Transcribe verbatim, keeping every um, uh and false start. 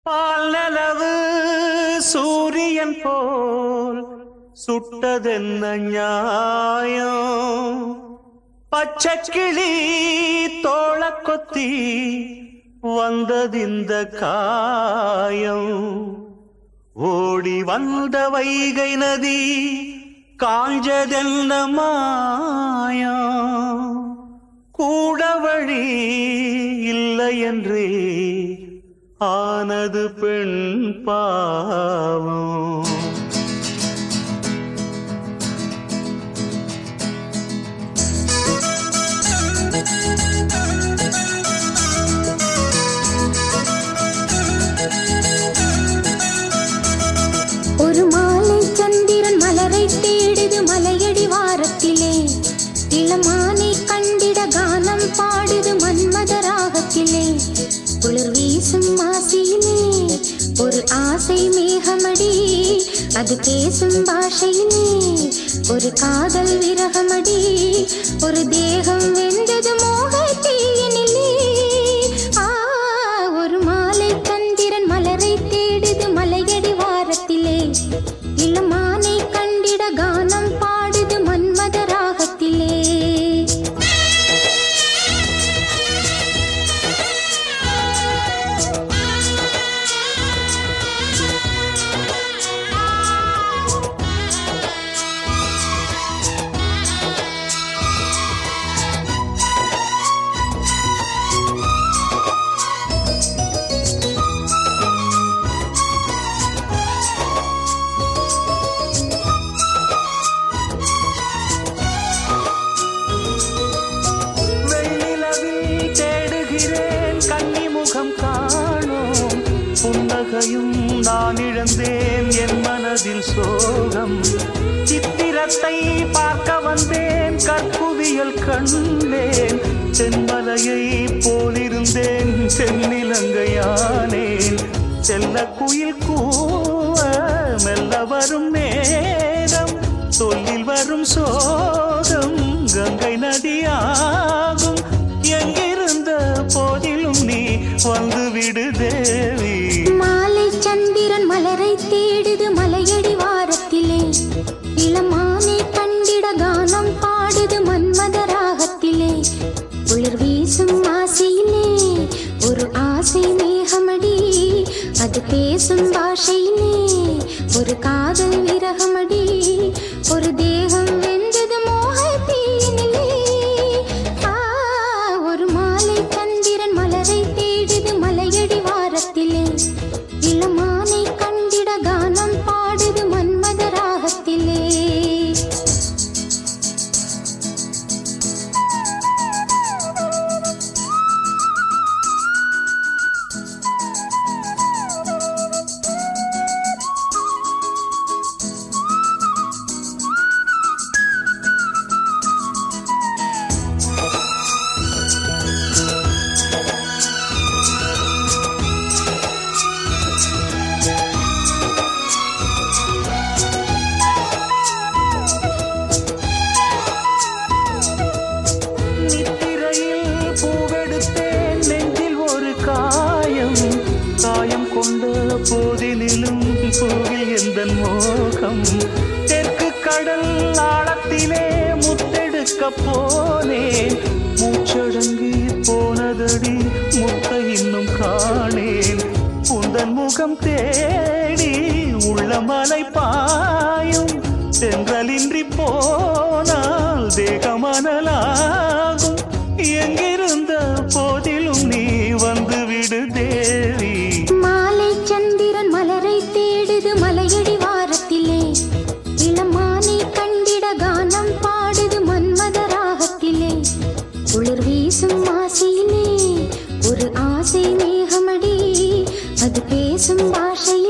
பால் நிலவு சூரியன் போல் சுட்டதென்ன நியாயம்? பச்சைக்கிளி தோள கொத்தி வந்ததிந்த காயம். ஓடி வந்த வைகை நதி காஞ்சதென்ன மாயம்? கூட வழி இல்லை என்றே ஆனது பெண் பாவம். ஒரு மாலை சந்திரன் மலரை தேடுது மலையடி வாரத்திலே. இளமானை கண்டிட கானம் பாடுது மன்மத ராகத்திலே. குளிர் வீசும் மாசியிலே ஒரு ஆசை மேகமடி, அது பேசும் பாஷையிலே ஒரு காதல் விரகமடி. ஒரு தேகம் வெந்தது மோக தீயினிலே. ஆ, ஒரு மாலை சந்திரன் மலரை தேடுது மலையடி வாரத்திலே. இளமானை கண்டிட கானம் பாடுது மன்மத ராகத்திலே. கன்னிமுகம் காணோம் புன்னகையும் நான் இழந்தேன், என் மனதில் சோகம். சித்திரத்தை பார்க்க வந்தேன், கற்புவியல் கண்டேன். தென்மலையை போலிருந்தேன், தென்னிலங்கையானேன். செல்ல குயில் கூவ மெல்ல வரும் நேரம், சொல்லில் வரும் சோகம் கங்கை நதியாகும். எங்கிருந்த போதிலும் நீ வந்து விடு தேவி. மாலை சந்திரன் மலரை தேடுது மலையடி வாரத்திலே. இளமானை கண்டிட கானம் பாடுது மன்மத ராகத்திலே. குளிர் வீசும் ஆசையிலே ஒரு ஆசை மேகமடி, அது பேசும் பாஷையிலே ஒரு காதல் விரகமடி. ஒரு தேகம் வெந்தது மோக தீயினிலே. ஒரு மாலை சந்திரன் மலரை தேடுது மலையடி வாரத்திலே. இளமானை கண்டிட கானம் பாடுது மன்மத ராகத்திலே. காயம் கொண்ட போதிலும் பூவில் எந்த மோகம். தெற்கு கடல் ஆழத்திலே முத்தெடுக்க போனேன், மூச்சடங்கி போனதடி முத்த இன்னும் காணேன். உந்தன் முகம் தேடி உள்ள மலை பாயும், தென்றலின்றி போனால் தேகமனலாகும். எங்கிருந்த போதிலும் நீ வந்து விடு தேவி. மாலை சந்திரன் மலரை தேடுது மலையடி வாரத்திலே. இளமானை கண்டிட கானம் பாடுது மன்மத ராகத்திலே. குளிர் வீசும் ஆசையிலே ஒரு ஆசை மேகமடி, அது பேசும் பாஷை